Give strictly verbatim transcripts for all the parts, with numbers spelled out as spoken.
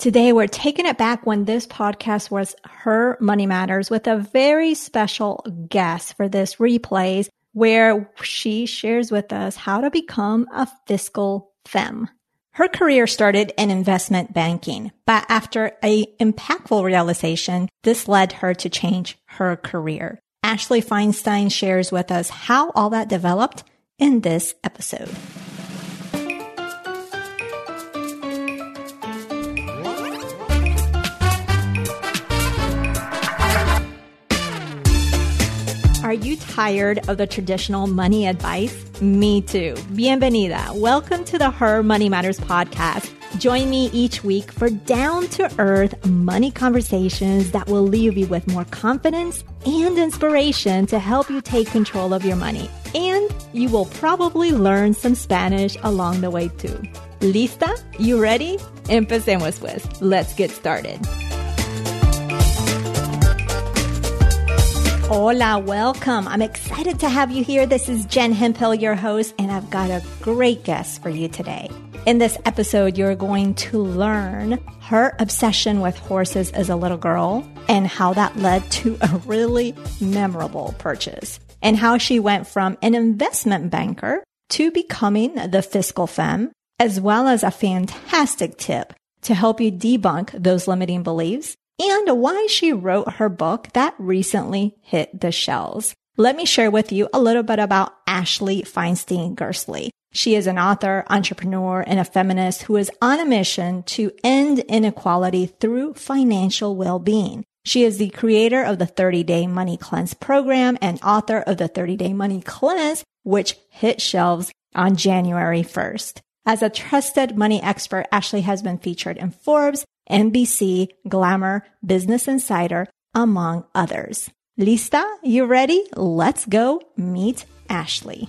Today, we're taking it back when this podcast was Her Money Matters with a very special guest for this replays where she shares with us how to become a fiscal femme. Her career started in investment banking, but after a impactful realization, this led her to change her career. Ashley Feinstein shares with us how all that developed in this episode. Are you tired of the traditional money advice? Me too. Bienvenida. Welcome to the Her Money Matters podcast. Join me each week for down-to-earth money conversations that will leave you with more confidence and inspiration to help you take control of your money. And you will probably learn some Spanish along the way too. ¿Lista? You ready? Empecemos pues. Let's get started. Hola, welcome. I'm excited to have you here. This is Jen Hemphill, your host, and I've got a great guest for you today. In this episode, you're going to learn her obsession with horses as a little girl and how that led to a really memorable purchase and how she went from an investment banker to becoming the fiscal femme, as well as a fantastic tip to help you debunk those limiting beliefs and why she wrote her book that recently hit the shelves. Let me share with you a little bit about Ashley Feinstein Gerstley. She is an author, entrepreneur, and a feminist who is on a mission to end inequality through financial well-being. She is the creator of the thirty-day Money Cleanse program and author of the thirty-day Money Cleanse, which hit shelves on January first. As a trusted money expert, Ashley has been featured in Forbes, N B C, Glamour, Business Insider, among others. Lista? You ready? Let's go meet Ashley.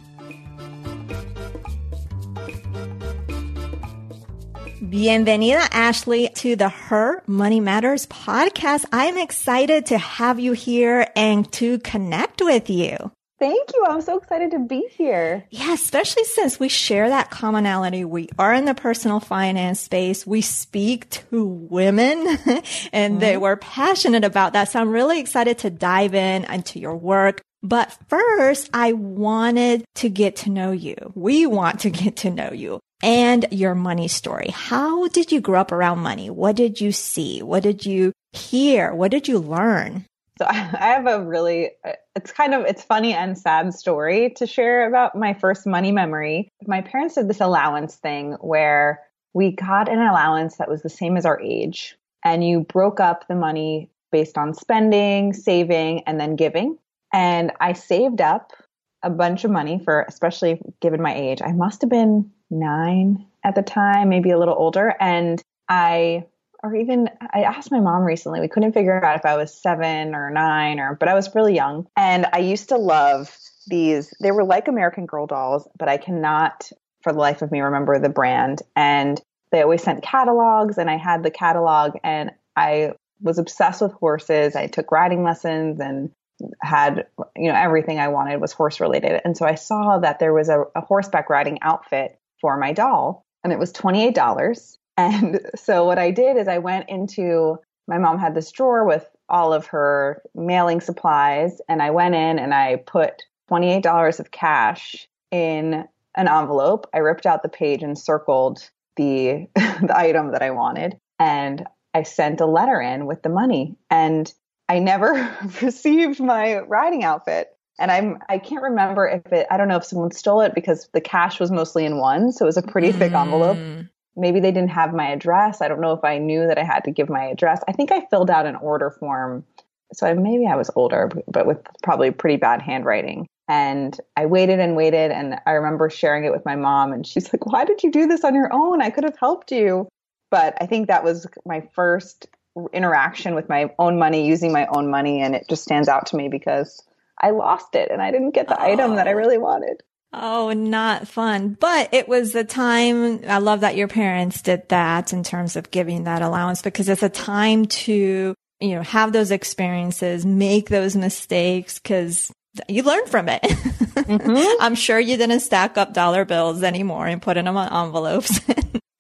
Bienvenida, Ashley, to the Her Money Matters podcast. I'm excited to have you here and to connect with you. Thank you. I'm so excited to be here. Yeah, especially since we share that commonality. We are in the personal finance space. We speak to women and mm-hmm. they were passionate about that. So I'm really excited to dive in into your work. But first, I wanted to get to know you. We want to get to know you and your money story. How did you grow up around money? What did you see? What did you hear? What did you learn? So I have a really, it's kind of, it's funny and sad story to share about my first money memory. My parents did this allowance thing where we got an allowance that was the same as our age. And you broke up the money based on spending, saving, and then giving. And I saved up a bunch of money for, especially given my age. I must have been nine at the time, maybe a little older. And I... Or even, I asked my mom recently, we couldn't figure out if I was seven or nine, or, but I was really young. And I used to love these, they were like American Girl dolls, but I cannot for the life of me remember the brand. And they always sent catalogs, and I had the catalog, and I was obsessed with horses. I took riding lessons and had, you know, everything I wanted was horse related. And so I saw that there was a, a horseback riding outfit for my doll, and it was twenty-eight dollars. And so what I did is I went into, my mom had this drawer with all of her mailing supplies, and I went in and I put twenty-eight dollars of cash in an envelope. I ripped out the page and circled the, the item that I wanted, and I sent a letter in with the money, and I never received my riding outfit. And I'm, I can't remember if it, I don't know if someone stole it because the cash was mostly in one. So it was a pretty thick mm. envelope. Maybe they didn't have my address. I don't know if I knew that I had to give my address. I think I filled out an order form. So I, maybe I was older, but with probably pretty bad handwriting. And I waited and waited. And I remember sharing it with my mom. And she's like, why did you do this on your own? I could have helped you. But I think that was my first interaction with my own money, using my own money. And it just stands out to me because I lost it and I didn't get the oh. item that I really wanted. Oh, not fun. But it was a time, I love that your parents did that in terms of giving that allowance, because it's a time to, you know, have those experiences, make those mistakes, because you learn from it. Mm-hmm. I'm sure you didn't stack up dollar bills anymore and put in them on envelopes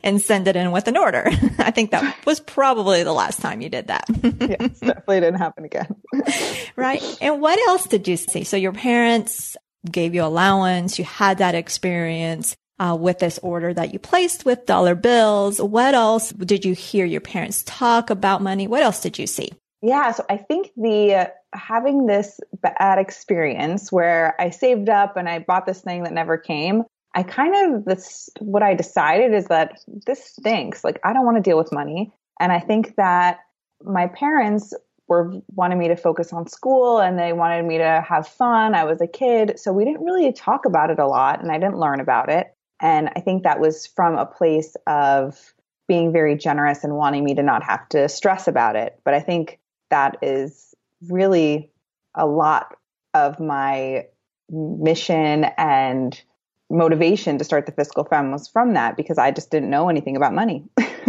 and send it in with an order. I think that was probably the last time you did that. Yes, definitely didn't happen again. Right. And what else did you see? So your parents gave you allowance. You had that experience uh, with this order that you placed with dollar bills. What else did you hear your parents talk about money? What else did you see? Yeah. So I think the uh, having this bad experience where I saved up and I bought this thing that never came, I kind of, this, what I decided is that this stinks. Like, I don't want to deal with money. And I think that my parents were wanting me to focus on school and they wanted me to have fun. I was a kid. So we didn't really talk about it a lot and I didn't learn about it. And I think that was from a place of being very generous and wanting me to not have to stress about it. But I think that is really a lot of my mission and motivation to start the Fiscal Femme was from that, because I just didn't know anything about money.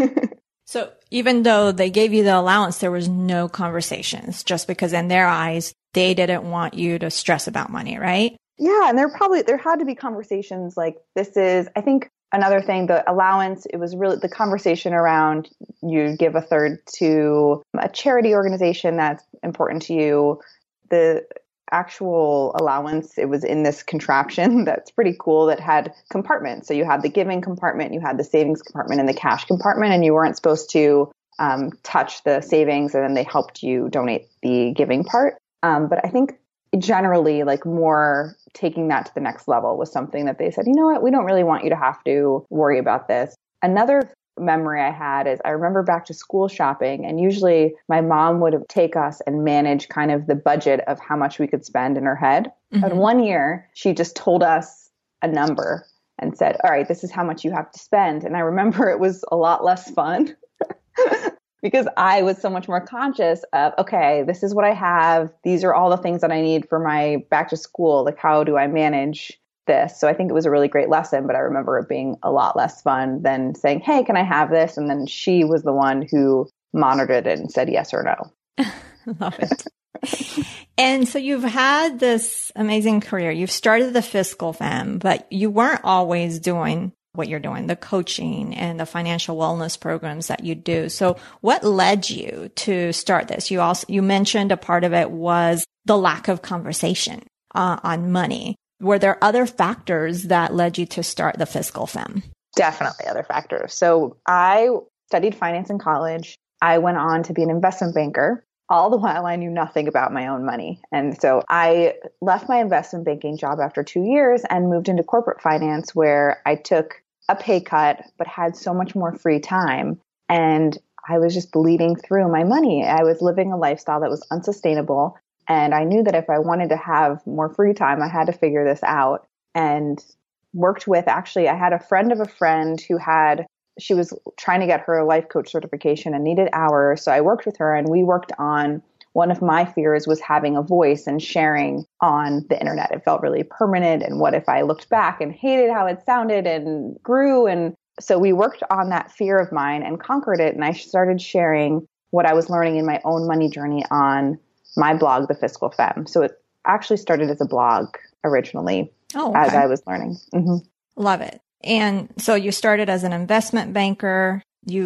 So even though they gave you the allowance, there was no conversations, just because in their eyes, they didn't want you to stress about money, right? Yeah. And there probably, there had to be conversations like this is, I think another thing, the allowance, it was really the conversation around you give a third to a charity organization that's important to you. The actual allowance, it was in this contraption that's pretty cool that had compartments. So you had the giving compartment, you had the savings compartment and the cash compartment, and you weren't supposed to um, touch the savings, and then they helped you donate the giving part. Um, but I think generally, like, more taking that to the next level was something that they said, you know what, we don't really want you to have to worry about this. Another memory I had is I remember back to school shopping, and usually my mom would take us and manage kind of the budget of how much we could spend in her head. Mm-hmm. And one year she just told us a number and said, all right, this is how much you have to spend. And I remember it was a lot less fun because I was so much more conscious of, okay, this is what I have. These are all the things that I need for my back to school. Like, how do I manage this? So I think it was a really great lesson, but I remember it being a lot less fun than saying, hey, can I have this? And then she was the one who monitored it and said yes or no. Love it. And so you've had this amazing career. You've started the Fiscal Femme, but you weren't always doing what you're doing, the coaching and the financial wellness programs that you do. So what led you to start this? You also, you mentioned a part of it was the lack of conversation uh, on money. Were there other factors that led you to start the Fiscal Femme? Definitely other factors. So I studied finance in college. I went on to be an investment banker. All the while I knew nothing about my own money. And so I left my investment banking job after two years and moved into corporate finance, where I took a pay cut, but had so much more free time. And I was just bleeding through my money. I was living a lifestyle that was unsustainable. And I knew that if I wanted to have more free time, I had to figure this out. And worked with, actually, I had a friend of a friend who had, she was trying to get her life coach certification and needed hours. So I worked with her, and we worked on, one of my fears was having a voice and sharing on the internet. It felt really permanent. And what if I looked back and hated how it sounded and grew? And so we worked on that fear of mine and conquered it. And I started sharing what I was learning in my own money journey on my blog, The Fiscal Femme. So it actually started as a blog originally, oh, okay. as I was learning. Mm-hmm. Love it. And so you started as an investment banker.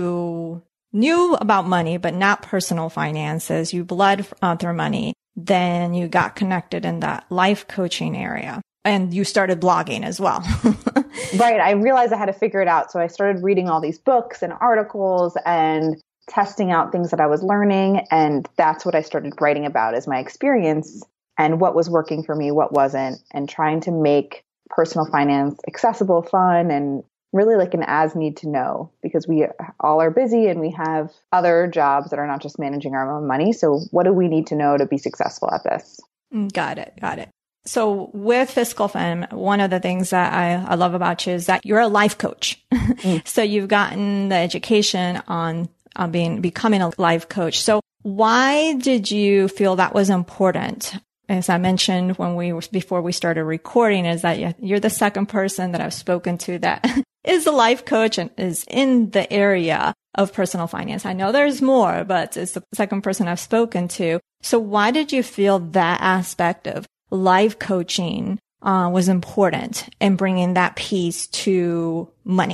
You knew about money, but not personal finances. You bled uh, through money. Then you got connected in that life coaching area, and you started blogging as well. Right. I realized I had to figure it out. So I started reading all these books and articles and testing out things that I was learning. And that's what I started writing about as my experience and what was working for me, what wasn't, and trying to make personal finance accessible, fun, and really like an as need to know, because we all are busy and we have other jobs that are not just managing our own money. So what do we need to know to be successful at this? Got it. Got it. So with Fiscal Femme, one of the things that I, I love about you is that you're a life coach. Mm. So you've gotten the education on, on being, becoming a life coach. So why did you feel that was important? As I mentioned when we were, before we started recording, is that you're the second person that I've spoken to that is a life coach and is in the area of personal finance. I know there's more, but it's the second person I've spoken to. So why did you feel that aspect of life coaching uh, was important in bringing that piece to money?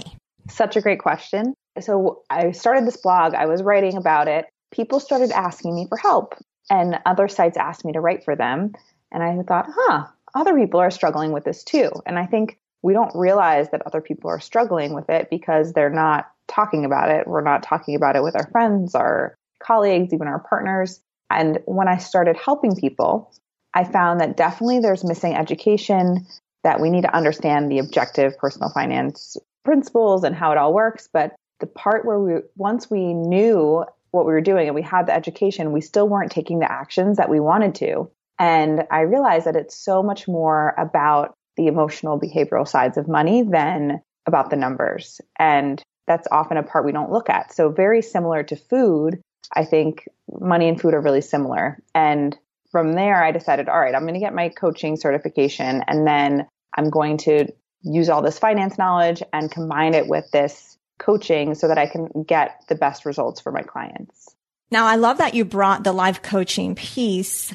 Such a great question. So I started this blog. I was writing about it. People started asking me for help, and other sites asked me to write for them. And I thought, huh, other people are struggling with this too. And I think we don't realize that other people are struggling with it because they're not talking about it. We're not talking about it with our friends, our colleagues, even our partners. And when I started helping people, I found that definitely there's missing education, that we need to understand the objective personal finance principles and how it all works. But the part where we, once we knew what we were doing and we had the education, we still weren't taking the actions that we wanted to. And I realized that it's so much more about the emotional behavioral sides of money than about the numbers. And that's often a part we don't look at. So very similar to food, I think money and food are really similar. And from there, I decided, all right, I'm going to get my coaching certification, and then I'm going to use all this finance knowledge and combine it with this coaching so that I can get the best results for my clients. Now, I love that you brought the life coaching piece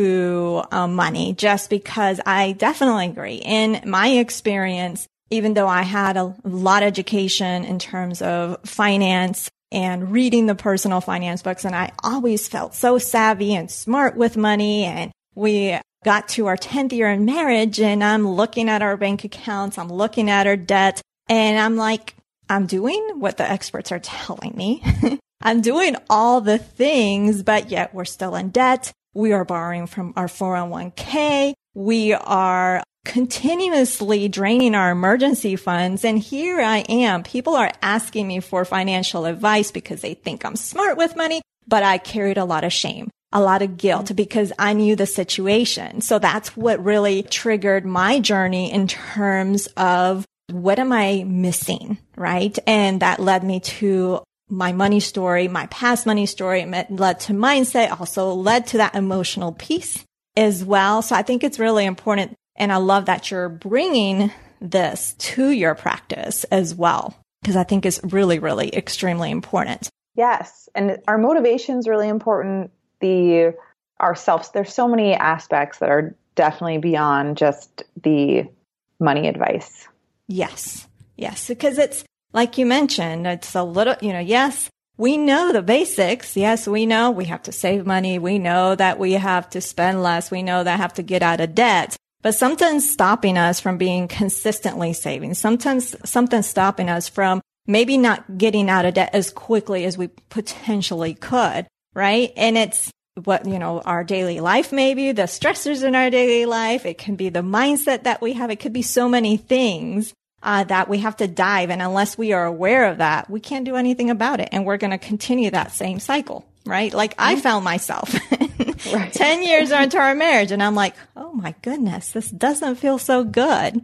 to um, money, just because I definitely agree. In my experience, even though I had a lot of education in terms of finance and reading the personal finance books, and I always felt so savvy and smart with money, and we got to our tenth year in marriage, and I'm looking at our bank accounts, I'm looking at our debt, and I'm like, I'm doing what the experts are telling me. I'm doing all the things, but yet we're still in debt. We are borrowing from our four oh one k. We are continuously draining our emergency funds. And here I am. People are asking me for financial advice because they think I'm smart with money, but I carried a lot of shame, a lot of guilt because I knew the situation. So that's what really triggered my journey in terms of what am I missing, right? And that led me to my money story, my past money story. It led to mindset, also led to that emotional piece as well. So I think it's really important. And I love that you're bringing this to your practice as well, because I think it's really, really extremely important. Yes. And our motivation is really important. The ourselves, there's so many aspects that are definitely beyond just the money advice. Yes. Yes. Because it's like you mentioned, it's a little, you know, yes, we know the basics. Yes, we know we have to save money. We know that we have to spend less. We know that I have to get out of debt. But something's stopping us from being consistently saving. Sometimes something's stopping us from maybe not getting out of debt as quickly as we potentially could, right? And it's what, you know, our daily life, maybe the stressors in our daily life. It can be the mindset that we have. It could be so many things uh, that we have to dive. And unless we are aware of that, we can't do anything about it. And we're going to continue that same cycle, right? Like I found myself right. ten years into our marriage, and I'm like, oh my goodness, this doesn't feel so good.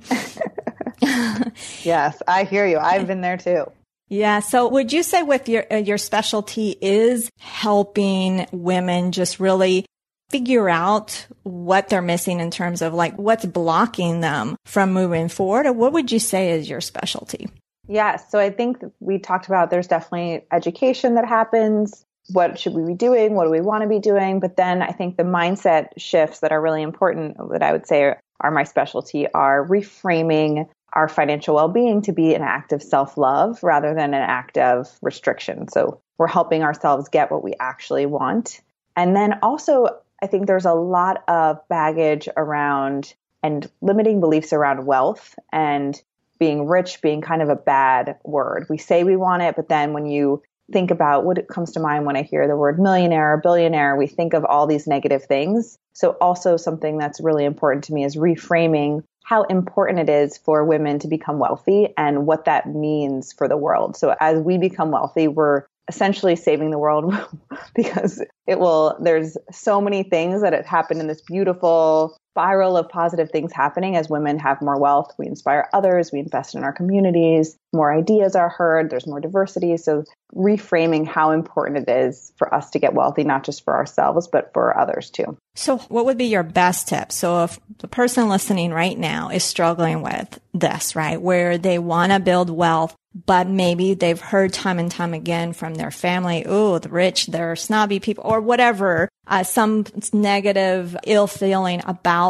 Yes, I hear you. I've been there too. Yeah. So would you say with your, uh, your specialty is helping women just really figure out what they're missing in terms of like what's blocking them from moving forward? Or what would you say is your specialty? Yes. So I think we talked about there's definitely education that happens. What should we be doing? What do we want to be doing? But then I think the mindset shifts that are really important that I would say are, are my specialty are reframing our financial well-being to be an act of self-love rather than an act of restriction. So we're helping ourselves get what we actually want. And then also, I think there's a lot of baggage around and limiting beliefs around wealth and being rich being kind of a bad word. We say we want it, but then when you think about what comes to mind when I hear the word millionaire or billionaire, we think of all these negative things. So also something that's really important to me is reframing how important it is for women to become wealthy and what that means for the world. So as we become wealthy, we're essentially saving the world because it will, there's so many things that have happened in this beautiful spiral of positive things happening as women have more wealth. We inspire others. We invest in our communities. More ideas are heard. There's more diversity. So reframing how important it is for us to get wealthy, not just for ourselves, but for others too. So what would be your best tip? So if the person listening right now is struggling with this, right, where they want to build wealth, but maybe they've heard time and time again from their family, oh, the rich, they're snobby people or whatever, uh, some negative ill feeling about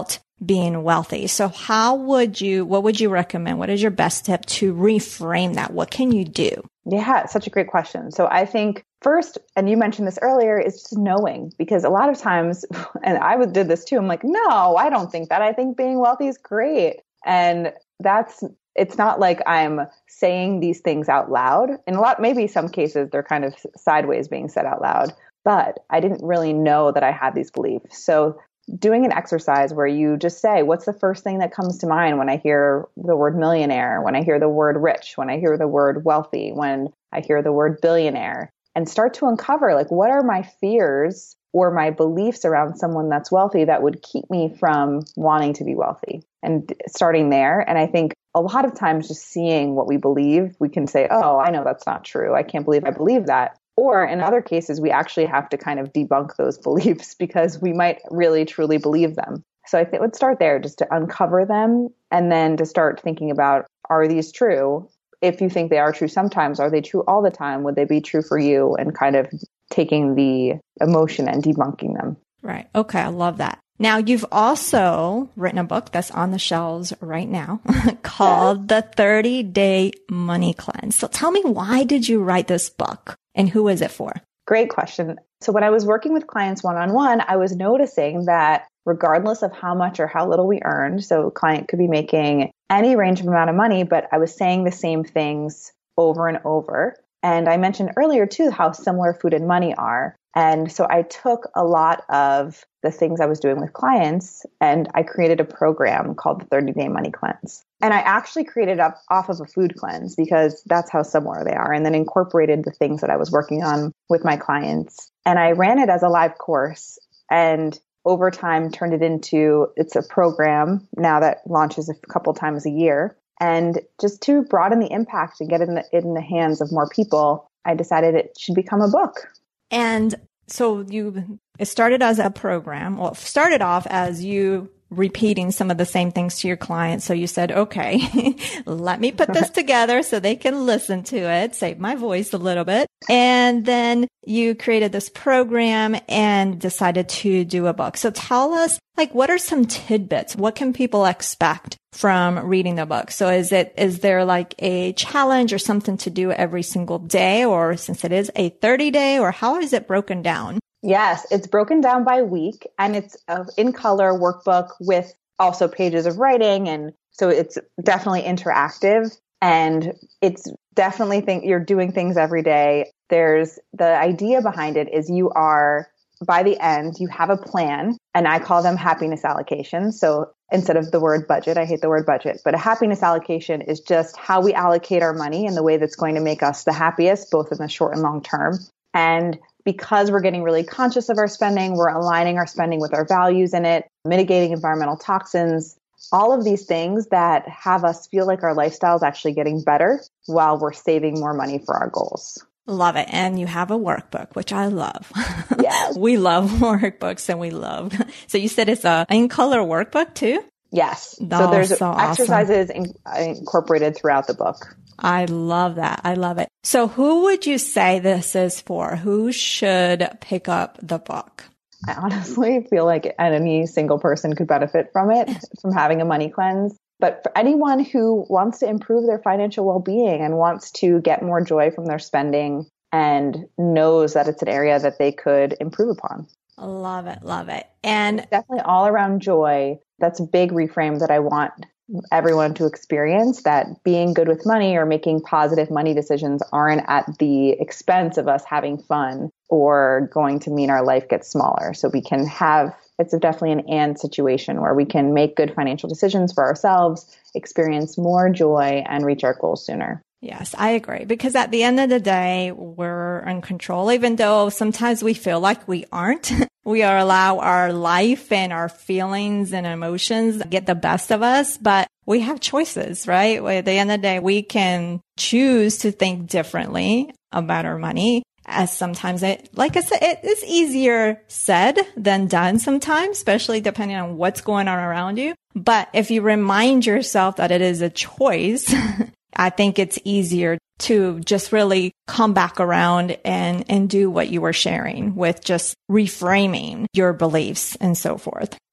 being wealthy. So how would you, what would you recommend? What is your best tip to reframe that? What can you do? Yeah, such a great question. So I think first, and you mentioned this earlier, is just knowing, because a lot of times, and I would did this too, I'm like, no, I don't think that. I think being wealthy is great. And that's, it's not like I'm saying these things out loud. In a lot, maybe some cases, they're kind of sideways being said out loud, but I didn't really know that I had these beliefs. So doing an exercise where you just say, what's the first thing that comes to mind when I hear the word millionaire, when I hear the word rich, when I hear the word wealthy, when I hear the word billionaire, and start to uncover, like, what are my fears or my beliefs around someone that's wealthy that would keep me from wanting to be wealthy, and starting there. And I think a lot of times just seeing what we believe, we can say, oh, I know that's not true. I can't believe I believe that. Or in other cases, we actually have to kind of debunk those beliefs because we might really, truly believe them. So I think let's start there, just to uncover them, and then to start thinking about, are these true? If you think they are true sometimes, are they true all the time? Would they be true for you? And kind of taking the emotion and debunking them. Right. Okay. I love that. Now, you've also written a book that's on the shelves right now called The thirty-Day Money Cleanse. So tell me, why did you write this book and who is it for? Great question. So when I was working with clients one-on-one, I was noticing that regardless of how much or how little we earned, so a client could be making any range of amount of money, but I was saying the same things over and over. And I mentioned earlier too, how similar food and money are. And so I took a lot of the things I was doing with clients and I created a program called the thirty-Day Money Cleanse. And I actually created it off of a food cleanse because that's how similar they are, and then incorporated the things that I was working on with my clients. And I ran it as a live course, and over time turned it into, it's a program now that launches a couple times a year. And just to broaden the impact and get it in the, in the hands of more people, I decided it should become a book. And so you, it started as a program, well, it started off as you repeating some of the same things to your clients. So you said, okay, let me put this together so they can listen to it, save my voice a little bit. And then you created this program and decided to do a book. So tell us, like, what are some tidbits? What can people expect from reading the book? So is it, is there like a challenge or something to do every single day? Or since it is a thirty day, or how is it broken down? Yes, it's broken down by week, and it's an in color workbook with also pages of writing. And so it's definitely interactive, and it's definitely think you're doing things every day. There's the idea behind it is you are, by the end, you have a plan, and I call them happiness allocations. So instead of the word budget, I hate the word budget, but a happiness allocation is just how we allocate our money in the way that's going to make us the happiest, both in the short and long term. And because we're getting really conscious of our spending, we're aligning our spending with our values in it, mitigating environmental toxins, all of these things that have us feel like our lifestyle is actually getting better while we're saving more money for our goals. Love it. And you have a workbook, which I love. Yes. We love workbooks, and we love. So you said it's a in color workbook too? Yes. Oh, so there's so exercises awesome. in, incorporated throughout the book. I love that. I love it. So who would you say this is for? Who should pick up the book? I honestly feel like any single person could benefit from it, from having a money cleanse. But for anyone who wants to improve their financial well-being and wants to get more joy from their spending and knows that it's an area that they could improve upon. Love it. Love it. And it's definitely all around joy. That's a big reframe that I want everyone to experience, that being good with money or making positive money decisions aren't at the expense of us having fun or going to mean our life gets smaller. So we can have, it's definitely an and situation where we can make good financial decisions for ourselves, experience more joy, and reach our goals sooner. Yes, I agree. Because at the end of the day, we're in control, even though sometimes we feel like we aren't. We are allow our life and our feelings and emotions get the best of us, but we have choices, right? At the end of the day, we can choose to think differently about our money. As sometimes it, like I said, it is easier said than done sometimes, especially depending on what's going on around you. But if you remind yourself that it is a choice, I think it's easier to just really come back around and, and do what you were sharing with just reframing your beliefs and so forth.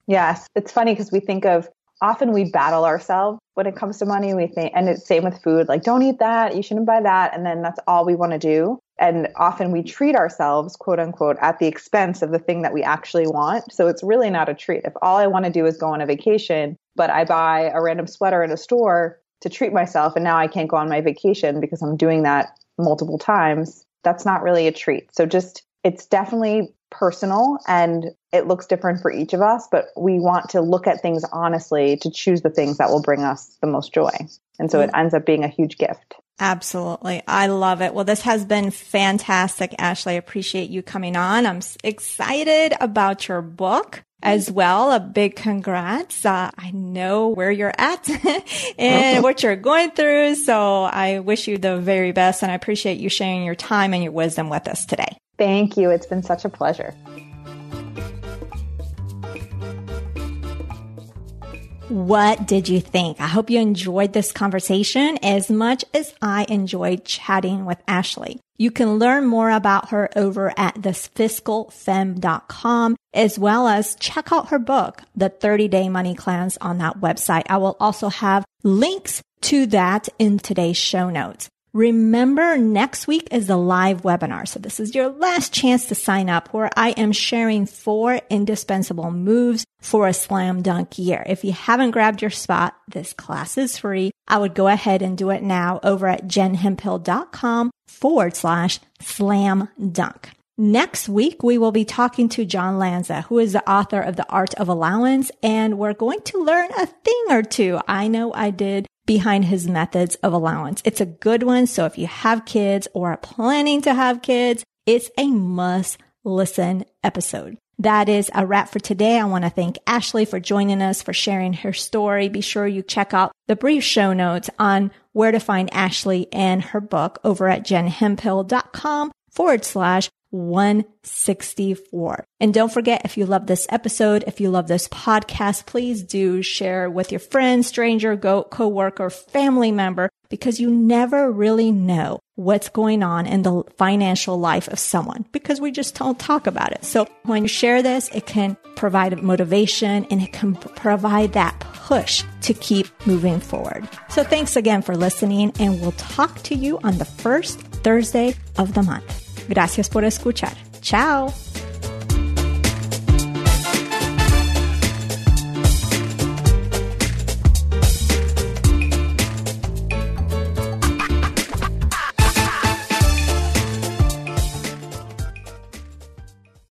Yes. It's funny because we think of, often we battle ourselves when it comes to money. We think, and it's same with food, like, don't eat that, you shouldn't buy that. And then that's all we want to do. And often we treat ourselves, quote unquote, at the expense of the thing that we actually want. So it's really not a treat. If all I want to do is go on a vacation, but I buy a random sweater in a store to treat myself, and now I can't go on my vacation because I'm doing that multiple times, that's not really a treat. So just, it's definitely personal and it looks different for each of us, but we want to look at things honestly to choose the things that will bring us the most joy. And so it ends up being a huge gift. Absolutely. I love it. Well, this has been fantastic, Ashley. I appreciate you coming on. I'm excited about your book as well. A big congrats. Uh, I know where you're at and what you're going through. So I wish you the very best, and I appreciate you sharing your time and your wisdom with us today. Thank you. It's been such a pleasure. What did you think? I hope you enjoyed this conversation as much as I enjoyed chatting with Ashley. You can learn more about her over at this fiscal femme dot com, as well as check out her book, The thirty-day Money Cleanse, on that website. I will also have links to that in today's show notes. Remember, next week is the live webinar. So this is your last chance to sign up, where I am sharing four indispensable moves for a slam dunk year. If you haven't grabbed your spot, this class is free. I would go ahead and do it now over at jenhemphill.com forward slash slam dunk. Next week, we will be talking to John Lanza, who is the author of The Art of Allowance, and we're going to learn a thing or two. I know I did behind his methods of allowance. It's a good one. So if you have kids or are planning to have kids, it's a must listen episode. That is a wrap for today. I want to thank Ashley for joining us, for sharing her story. Be sure you check out the brief show notes on where to find Ashley and her book over at jenhemphill.com forward slash 164. And don't forget, if you love this episode, if you love this podcast, please do share with your friend, stranger, go, coworker, family member, because you never really know what's going on in the financial life of someone, because we just don't talk about it. So when you share this, it can provide motivation and it can provide that push to keep moving forward. So thanks again for listening, and we'll talk to you on the first Thursday of the month. Gracias por escuchar. Ciao.